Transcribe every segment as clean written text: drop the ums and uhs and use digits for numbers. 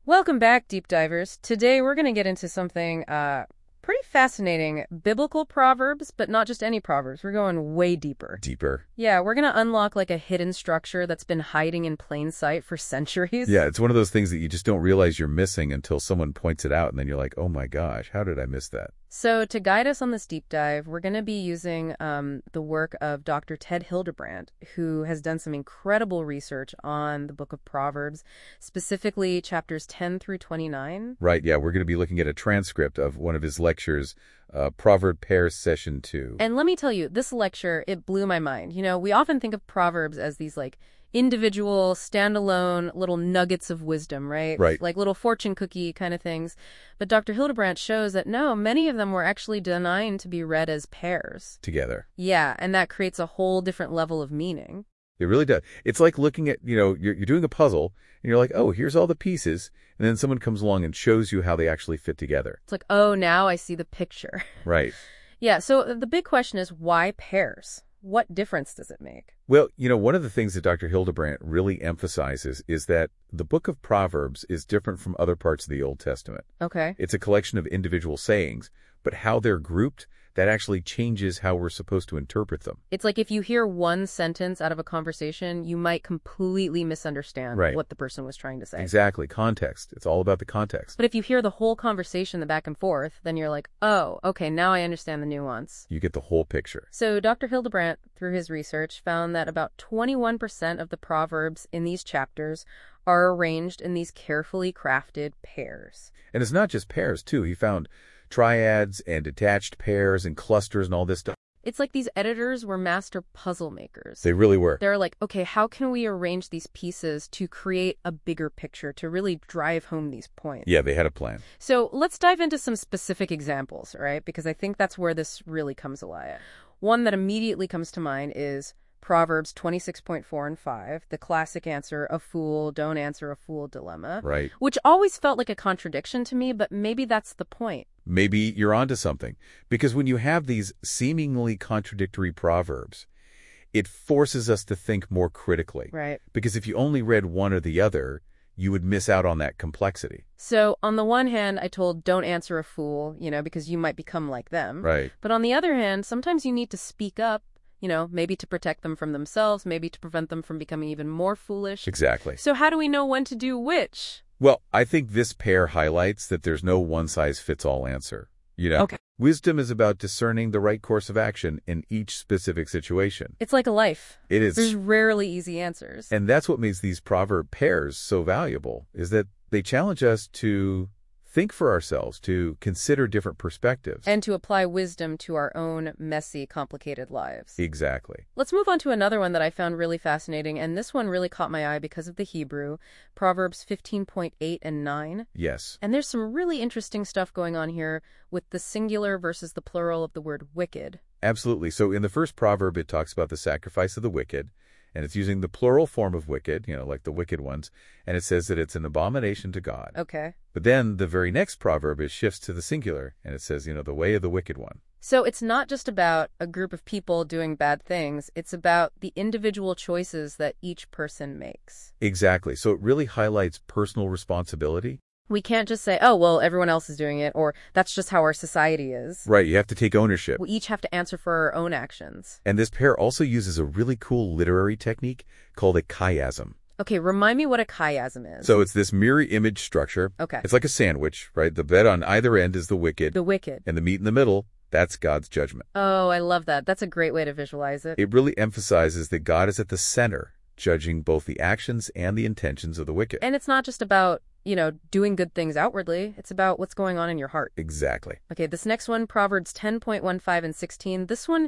Welcome back, Deep Divers. Today we're going to get into something pretty fascinating. Biblical proverbs, but not just any proverbs. We're going way deeper. Deeper. Yeah, we're going to unlock like a hidden structure that's been hiding in plain sight for centuries. Yeah, it's one of those things that you just don't realize you're missing until someone points it out, and then you're like, oh my gosh, how did I miss that? So to guide us on this deep dive, we're going to be using the work of Dr. Ted Hildebrandt, who has done some incredible research on the book of Proverbs, specifically chapters 10 through 29. Right, yeah, we're going to be looking at a transcript of one of his lectures, Proverb Pairs Session 2. And let me tell you, this lecture, it blew my mind. You know, we often think of Proverbs as these like individual, standalone little nuggets of wisdom, right? Right. Like little fortune cookie kind of things. But Dr. Hildebrandt shows that no, many of them were actually designed to be read as pairs. Together. Yeah, and that creates a whole different level of meaning. It really does. It's like looking at, you're doing a puzzle, and you're like, oh, here's all the pieces, and then someone comes along and shows you how they actually fit together. It's like, oh, now I see the picture. Right. Yeah, so the big question is, why pairs? What difference does it make? Well, one of the things that Dr. Hildebrandt really emphasizes is that the book of Proverbs is different from other parts of the Old Testament. Okay. It's a collection of individual sayings, but how they're grouped, that actually changes how we're supposed to interpret them. It's like if you hear one sentence out of a conversation, you might completely misunderstand what the person was trying to say. Exactly. Context. It's all about the context. But if you hear the whole conversation, the back and forth, then you're like, oh, okay, now I understand the nuance. You get the whole picture. So Dr. Hildebrandt, through his research, found that about 21% of the proverbs in these chapters are arranged in these carefully crafted pairs. And it's not just pairs, too. He found triads and detached pairs and clusters and all this stuff. It's like these editors were master puzzle makers. They really were. They're like, okay, how can we arrange these pieces to create a bigger picture, to really drive home these points? Yeah, they had a plan. So let's dive into some specific examples, right? Because I think that's where this really comes alive. One that immediately comes to mind is Proverbs 26.4 and 5, the classic answer, a fool, don't answer a fool dilemma. Right. Which always felt like a contradiction to me, but maybe that's the point. Maybe you're onto something. Because when you have these seemingly contradictory proverbs, it forces us to think more critically. Right. Because if you only read one or the other, you would miss out on that complexity. So on the one hand, I told don't answer a fool, because you might become like them. Right. But on the other hand, sometimes you need to speak up. Maybe to protect them from themselves, maybe to prevent them from becoming even more foolish. Exactly. So how do we know when to do which? Well, I think this pair highlights that there's no one-size-fits-all answer. Okay. Wisdom is about discerning the right course of action in each specific situation. It's like a life. It is. There's rarely easy answers. And that's what makes these proverb pairs so valuable, is that they challenge us to think for ourselves, to consider different perspectives. And to apply wisdom to our own messy, complicated lives. Exactly. Let's move on to another one that I found really fascinating, and this one really caught my eye because of the Hebrew, Proverbs 15.8 and 9. Yes. And there's some really interesting stuff going on here with the singular versus the plural of the word wicked. Absolutely. So in the first proverb, it talks about the sacrifice of the wicked, and it's using the plural form of wicked, like the wicked ones, and it says that it's an abomination to God. Okay. But then the very next proverb, it shifts to the singular, and it says, the way of the wicked one. So it's not just about a group of people doing bad things. It's about the individual choices that each person makes. Exactly. So it really highlights personal responsibility. We can't just say, oh, well, everyone else is doing it, or that's just how our society is. Right. You have to take ownership. We each have to answer for our own actions. And this pair also uses a really cool literary technique called a chiasm. Okay, remind me what a chiasm is. So it's this mirror image structure. Okay. It's like a sandwich, right? The bed on either end is the wicked. The wicked. And the meat in the middle, that's God's judgment. Oh, I love that. That's a great way to visualize it. It really emphasizes that God is at the center, judging both the actions and the intentions of the wicked. And it's not just about doing good things outwardly. It's about what's going on in your heart. Exactly. Okay, this next one, Proverbs 10.15 and 16, this one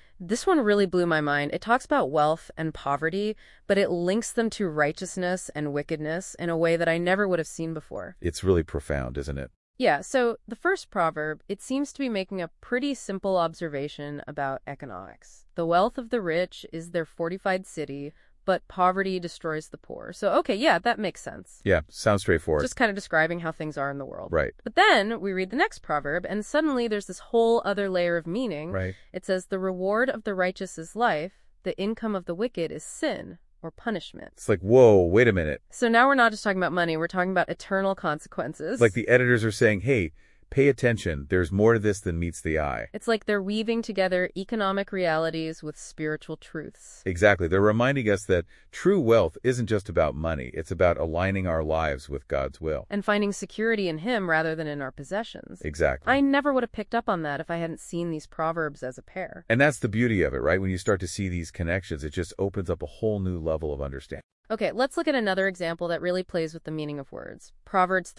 really blew my mind. It talks about wealth and poverty, but it links them to righteousness and wickedness in a way that I never would have seen before. It's really profound, isn't it? Yeah, so the first proverb, it seems to be making a pretty simple observation about economics. The wealth of the rich is their fortified city, but poverty destroys the poor. So, okay, yeah, that makes sense. Yeah, sounds straightforward. Just kind of describing how things are in the world. Right. But then we read the next proverb, and suddenly there's this whole other layer of meaning. Right. It says, the reward of the righteous is life, the income of the wicked is sin. or punishment. It's like, whoa, wait a minute. So now we're not just talking about money, we're talking about eternal consequences. Like the editors are saying, hey, pay attention. There's more to this than meets the eye. It's like they're weaving together economic realities with spiritual truths. Exactly. They're reminding us that true wealth isn't just about money. It's about aligning our lives with God's will. And finding security in Him rather than in our possessions. Exactly. I never would have picked up on that if I hadn't seen these proverbs as a pair. And that's the beauty of it, right? When you start to see these connections, it just opens up a whole new level of understanding. Okay, let's look at another example that really plays with the meaning of words. Proverbs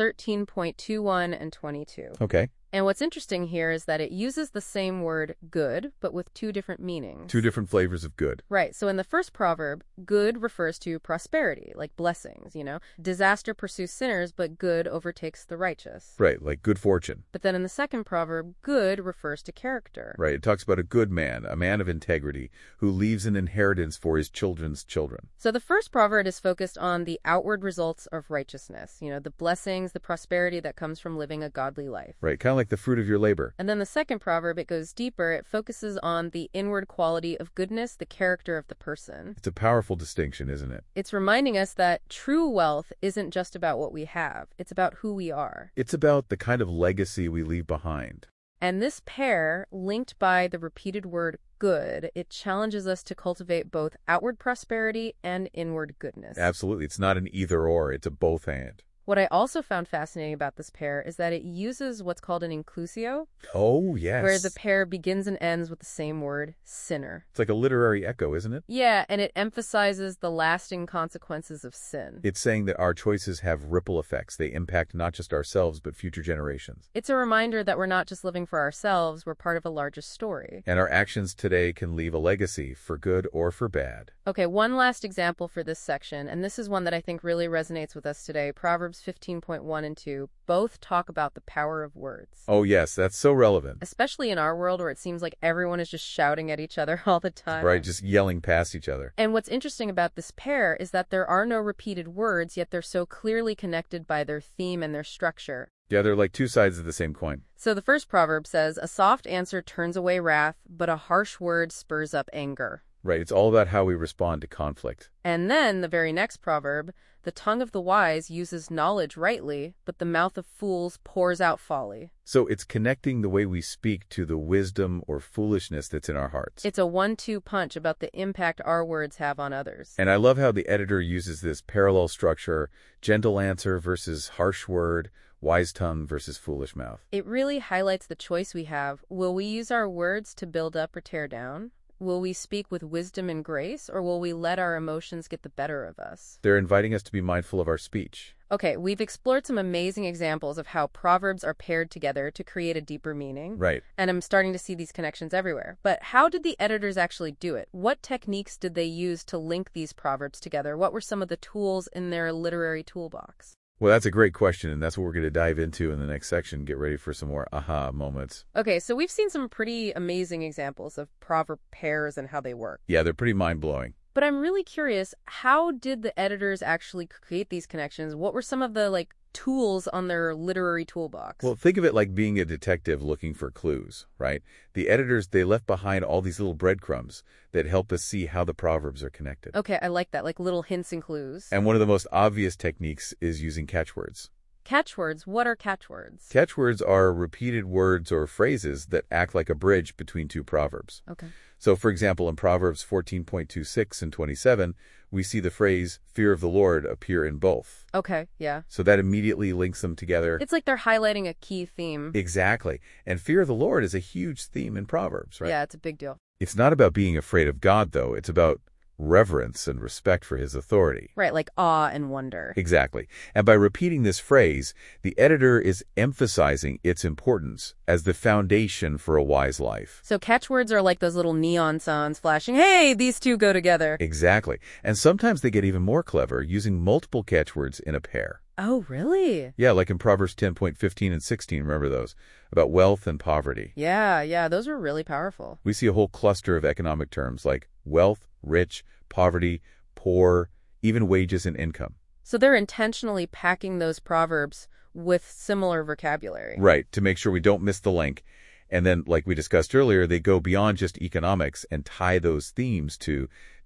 13.21 and 22. Okay. And what's interesting here is that it uses the same word good, but with two different meanings. Two different flavors of good. Right. So in the first proverb, good refers to prosperity, like blessings, Disaster pursues sinners, but good overtakes the righteous. Right, like good fortune. But then in the second proverb, good refers to character. Right, it talks about a good man, a man of integrity, who leaves an inheritance for his children's children. So the first proverb is focused on the outward results of righteousness, the blessings, the prosperity that comes from living a godly life. Right, kind of like the fruit of your labor. And then the second proverb, it goes deeper. It focuses on the inward quality of goodness, the character of the person. It's a powerful distinction, isn't it? It's reminding us that true wealth isn't just about what we have. It's about who we are. It's about the kind of legacy we leave behind. And this pair, linked by the repeated word good, it challenges us to cultivate both outward prosperity and inward goodness. Absolutely. It's not an either or. It's a both and. What I also found fascinating about this pair is that it uses what's called an inclusio. Oh, yes. Where the pair begins and ends with the same word, sinner. It's like a literary echo, isn't it? Yeah, and it emphasizes the lasting consequences of sin. It's saying that our choices have ripple effects. They impact not just ourselves, but future generations. It's a reminder that we're not just living for ourselves, we're part of a larger story. And our actions today can leave a legacy, for good or for bad. Okay, one last example for this section, and this is one that I think really resonates with us today. Proverbs 15.1 and 2 both talk about the power of words. Oh, yes, that's so relevant. Especially in our world where it seems like everyone is just shouting at each other all the time. Right, just yelling past each other. And what's interesting about this pair is that there are no repeated words, yet they're so clearly connected by their theme and their structure. Yeah, they're like two sides of the same coin. So the first proverb says, a soft answer turns away wrath, but a harsh word spurs up anger. Right, it's all about how we respond to conflict. And then the very next proverb, the tongue of the wise uses knowledge rightly, but the mouth of fools pours out folly. So it's connecting the way we speak to the wisdom or foolishness that's in our hearts. It's a 1-2 punch about the impact our words have on others. And I love how the editor uses this parallel structure, gentle answer versus harsh word, wise tongue versus foolish mouth. It really highlights the choice we have. Will we use our words to build up or tear down? Will we speak with wisdom and grace, or will we let our emotions get the better of us? They're inviting us to be mindful of our speech. Okay, we've explored some amazing examples of how proverbs are paired together to create a deeper meaning. Right. And I'm starting to see these connections everywhere. But how did the editors actually do it? What techniques did they use to link these proverbs together? What were some of the tools in their literary toolbox? Well, that's a great question, and that's what we're going to dive into in the next section. Get ready for some more aha moments. Okay, so we've seen some pretty amazing examples of proverb pairs and how they work. Yeah, they're pretty mind-blowing. But I'm really curious, how did the editors actually create these connections? What were some of the, tools on their literary toolbox? Well, think of it like being a detective looking for clues, right? The editors, they left behind all these little breadcrumbs that help us see how the proverbs are connected. Okay, I like that, like little hints and clues. And one of the most obvious techniques is using catchwords. Catchwords? What are catchwords? Catchwords are repeated words or phrases that act like a bridge between two proverbs. Okay. So, for example, in Proverbs 14.26 and 27, we see the phrase, fear of the Lord, appear in both. Okay, yeah. So that immediately links them together. It's like they're highlighting a key theme. Exactly. And fear of the Lord is a huge theme in Proverbs, right? Yeah, it's a big deal. It's not about being afraid of God, though. It's about reverence and respect for his authority. Right, like awe and wonder. Exactly. And by repeating this phrase, the editor is emphasizing its importance as the foundation for a wise life. So catchwords are like those little neon signs flashing, hey, these two go together. Exactly. And sometimes they get even more clever, using multiple catchwords in a pair. Oh, really? Yeah, like in Proverbs 10.15 and 16, remember those, about wealth and poverty. Yeah, those are really powerful. We see a whole cluster of economic terms like wealth, rich, poverty, poor, even wages and income. So they're intentionally packing those proverbs with similar vocabulary. Right, to make sure we don't miss the link. And then, like we discussed earlier, they go beyond just economics and tie those themes to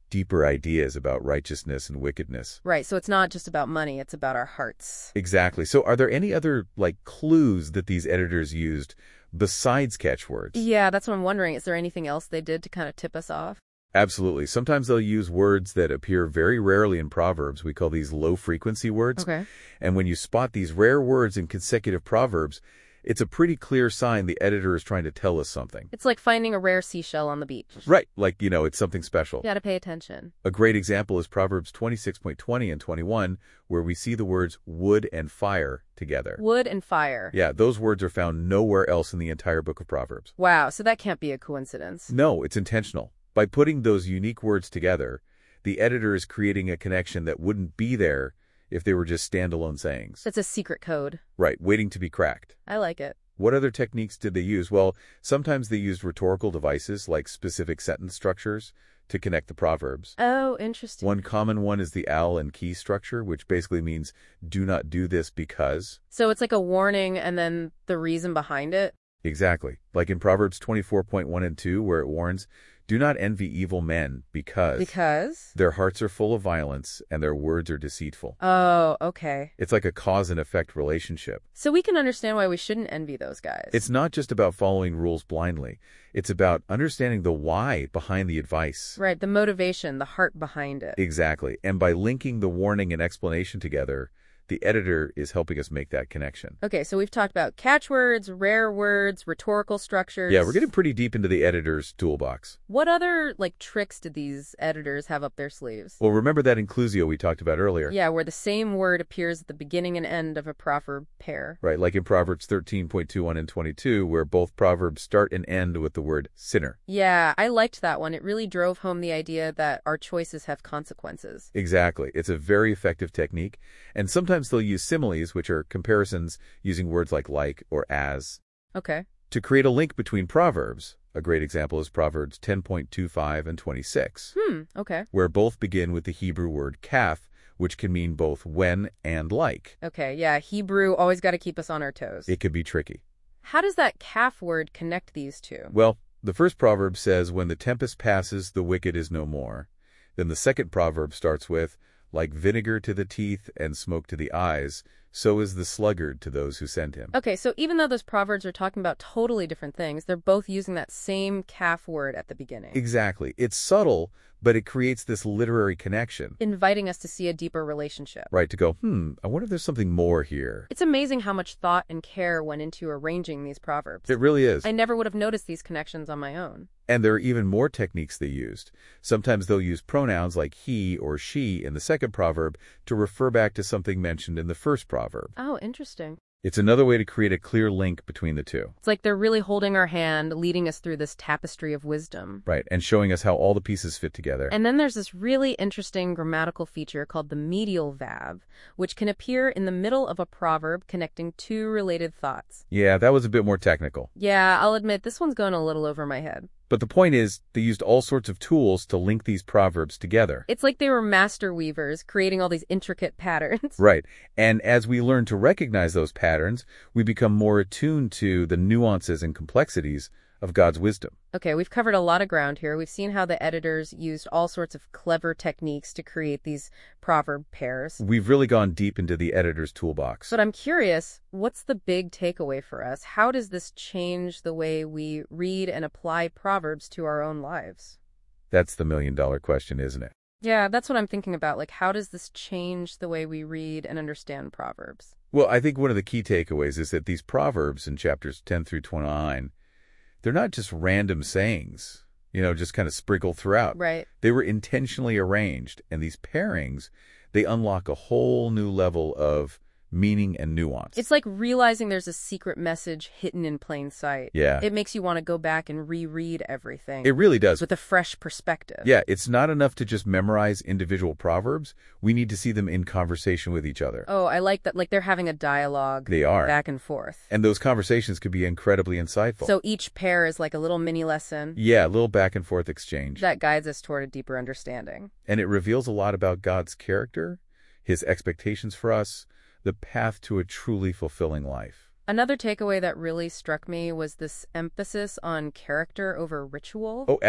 deeper ideas about righteousness and wickedness. Right, so it's not just about money, it's about our hearts. Exactly. So are there any other, clues that these editors used besides catchwords? Yeah, that's what I'm wondering. Is there anything else they did to kind of tip us off? Absolutely. Sometimes they'll use words that appear very rarely in Proverbs. We call these low-frequency words. Okay. And when you spot these rare words in consecutive Proverbs, it's a pretty clear sign the editor is trying to tell us something. It's like finding a rare seashell on the beach. Right. It's something special. You gotta pay attention. A great example is Proverbs 26.20 and 21, where we see the words wood and fire together. Wood and fire. Yeah, those words are found nowhere else in the entire book of Proverbs. Wow, so that can't be a coincidence. No, it's intentional. By putting those unique words together, the editor is creating a connection that wouldn't be there if they were just standalone sayings. That's a secret code. Right, waiting to be cracked. I like it. What other techniques did they use? Well, sometimes they used rhetorical devices like specific sentence structures to connect the proverbs. Oh, interesting. One common one is the owl and key structure, which basically means do not do this because. So it's like a warning and then the reason behind it? Exactly. Like in Proverbs 24.1 and 2, where it warns, do not envy evil men because their hearts are full of violence and their words are deceitful. Oh, okay. It's like a cause and effect relationship. So we can understand why we shouldn't envy those guys. It's not just about following rules blindly. It's about understanding the why behind the advice. Right, the motivation, the heart behind it. Exactly. And by linking the warning and explanation together, the editor is helping us make that connection. Okay, so we've talked about catchwords, rare words, rhetorical structures. Yeah, we're getting pretty deep into the editor's toolbox. What other, tricks did these editors have up their sleeves? Well, remember that inclusio we talked about earlier? Yeah, where the same word appears at the beginning and end of a proverb pair. Right, like in Proverbs 13.21 and 22, where both proverbs start and end with the word sinner. Yeah, I liked that one. It really drove home the idea that our choices have consequences. Exactly. It's a very effective technique, and sometimes they'll use similes, which are comparisons using words like or as. Okay. To create a link between proverbs. A great example is Proverbs 10.25 and 26. Okay. Where both begin with the Hebrew word kaf, which can mean both when and like. Okay, yeah, Hebrew always got to keep us on our toes. It could be tricky. How does that kaf word connect these two? Well, the first proverb says, when the tempest passes, the wicked is no more. Then the second proverb starts with, like vinegar to the teeth and smoke to the eyes, so is the sluggard to those who send him. Okay, so even though those proverbs are talking about totally different things, they're both using that same kaf word at the beginning. Exactly. It's subtle, but it creates this literary connection. Inviting us to see a deeper relationship. Right, to go, I wonder if there's something more here. It's amazing how much thought and care went into arranging these proverbs. It really is. I never would have noticed these connections on my own. And there are even more techniques they used. Sometimes they'll use pronouns like he or she in the second proverb to refer back to something mentioned in the first proverb. Oh, interesting. It's another way to create a clear link between the two. It's like they're really holding our hand, leading us through this tapestry of wisdom. Right, and showing us how all the pieces fit together. And then there's this really interesting grammatical feature called the medial vab, which can appear in the middle of a proverb connecting two related thoughts. Yeah, that was a bit more technical. Yeah, I'll admit this one's going a little over my head. But the point is, they used all sorts of tools to link these proverbs together. It's like they were master weavers, creating all these intricate patterns. Right. And as we learn to recognize those patterns, we become more attuned to the nuances and complexities of God's wisdom. Okay, we've covered a lot of ground here. We've seen how the editors used all sorts of clever techniques to create these proverb pairs. We've really gone deep into the editor's toolbox. But I'm curious, what's the big takeaway for us? How does this change the way we read and apply Proverbs to our own lives? That's the million-dollar question, isn't it? Yeah, that's what I'm thinking about. How does this change the way we read and understand Proverbs? Well, I think one of the key takeaways is that these Proverbs in chapters 10 through 29, they're not just random sayings, just kind of sprinkled throughout. Right. They were intentionally arranged, and these pairings, they unlock a whole new level of meaning and nuance. It's like realizing there's a secret message hidden in plain sight. Yeah. It makes you want to go back and reread everything. It really does. With a fresh perspective. Yeah, it's not enough to just memorize individual proverbs. We need to see them in conversation with each other. Oh, I like that. They're having a dialogue. They are. Back and forth. And those conversations could be incredibly insightful. So each pair is like a little mini lesson. Yeah, a little back and forth exchange. That guides us toward a deeper understanding. And it reveals a lot about God's character, His expectations for us, the path to a truly fulfilling life. Another takeaway that really struck me was this emphasis on character over ritual. Oh, absolutely.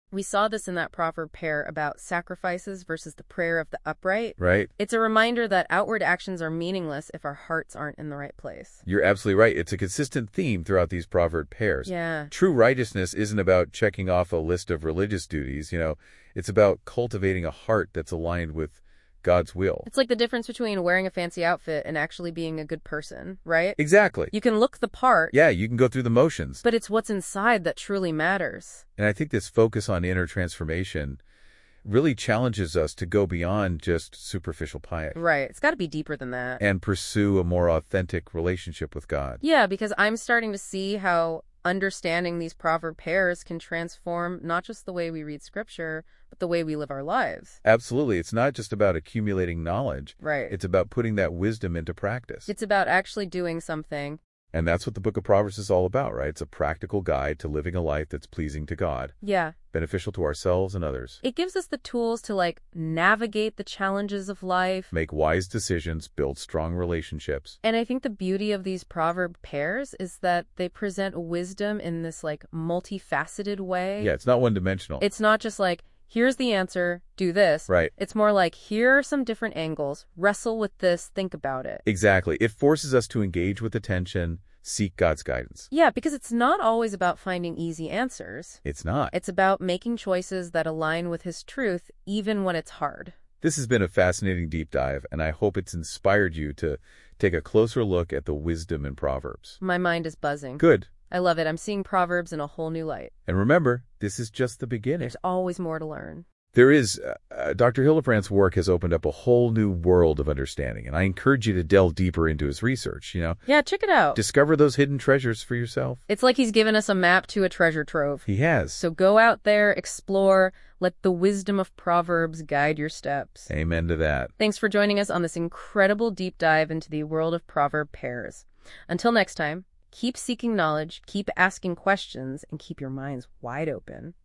We saw this in that proverb pair about sacrifices versus the prayer of the upright. Right? It's a reminder that outward actions are meaningless if our hearts aren't in the right place. You're absolutely right. It's a consistent theme throughout these proverb pairs. Yeah. True righteousness isn't about checking off a list of religious duties. It's about cultivating a heart that's aligned with God's will. It's like the difference between wearing a fancy outfit and actually being a good person, right? Exactly. You can look the part. Yeah, you can go through the motions. But it's what's inside that truly matters. And I think this focus on inner transformation really challenges us to go beyond just superficial piety. Right. It's got to be deeper than that. And pursue a more authentic relationship with God. Yeah, because I'm starting to see how understanding these proverb pairs can transform not just the way we read scripture, but the way we live our lives. Absolutely. It's not just about accumulating knowledge. Right. It's about putting that wisdom into practice. It's about actually doing something. And that's what the book of Proverbs is all about, right? It's a practical guide to living a life that's pleasing to God. Yeah. Beneficial to ourselves and others. It gives us the tools to navigate the challenges of life. Make wise decisions, build strong relationships. And I think the beauty of these proverb pairs is that they present wisdom in this multifaceted way. Yeah, it's not one-dimensional. It's not just here's the answer, do this. Right. It's more here are some different angles, wrestle with this, think about it. Exactly. It forces us to engage with attention, seek God's guidance. Yeah, because it's not always about finding easy answers. It's not. It's about making choices that align with His truth, even when it's hard. This has been a fascinating deep dive, and I hope it's inspired you to take a closer look at the wisdom in Proverbs. My mind is buzzing. Good. I love it. I'm seeing Proverbs in a whole new light. And remember, this is just the beginning. There's always more to learn. There is. Dr. Hillebrandt's work has opened up a whole new world of understanding, and I encourage you to delve deeper into his research, Yeah, check it out. Discover those hidden treasures for yourself. It's like he's given us a map to a treasure trove. He has. So go out there, explore, let the wisdom of Proverbs guide your steps. Amen to that. Thanks for joining us on this incredible deep dive into the world of proverb pairs. Until next time, keep seeking knowledge, keep asking questions, and keep your minds wide open.